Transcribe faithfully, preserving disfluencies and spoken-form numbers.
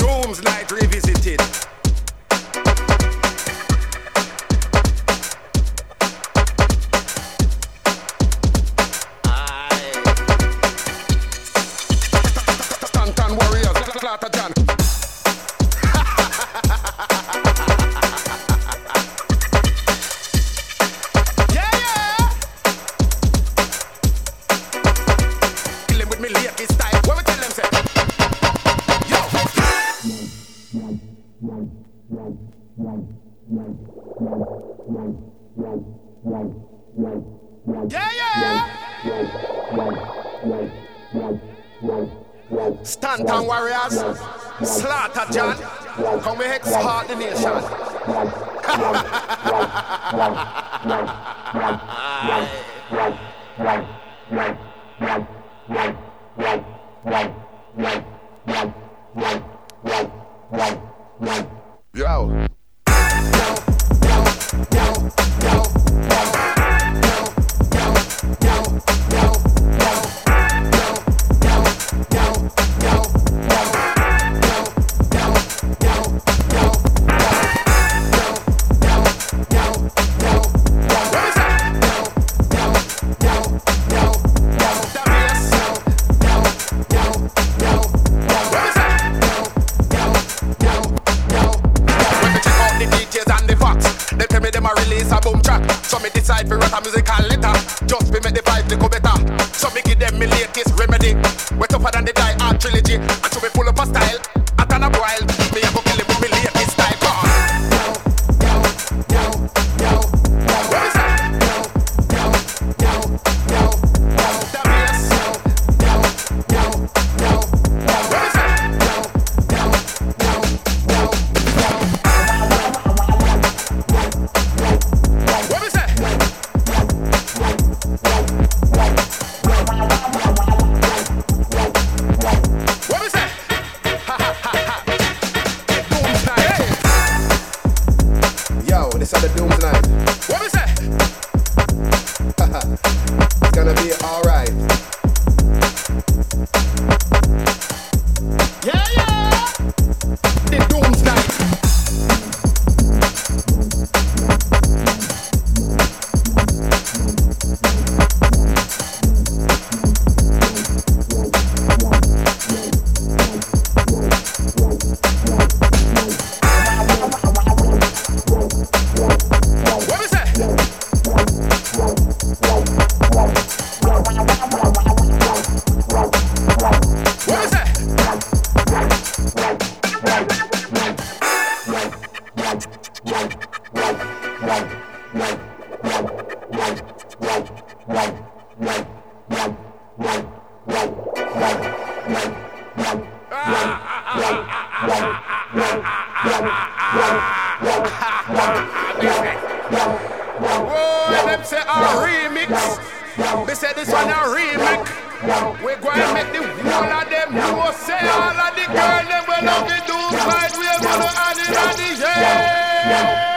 Dooms Night Revisited. Stanton Warriors, Slaughter John. Yeah, yeah. Kill him with me latest style. What we tell them say? Yo. Yeah, yeah. Stanton Warriors, Slaughter John. Come we heart the nation. Yo. Decide for what a musical litter. Just be make the vibe go better. So me give them me latest remedy. We're tougher than the Die Hard trilogy. And to be full of a style. At an wild. Me a go kill it with me latest style. What is that? This are the Dooms Night. What is that? It's gonna be alright. Yeah, yeah. The Dooms Night. Whoa, them say a remix. They say this one a remix. We go and make the whole of them know. Say all of the girls them will love it. Do fight. We are gonna add it on the yeah.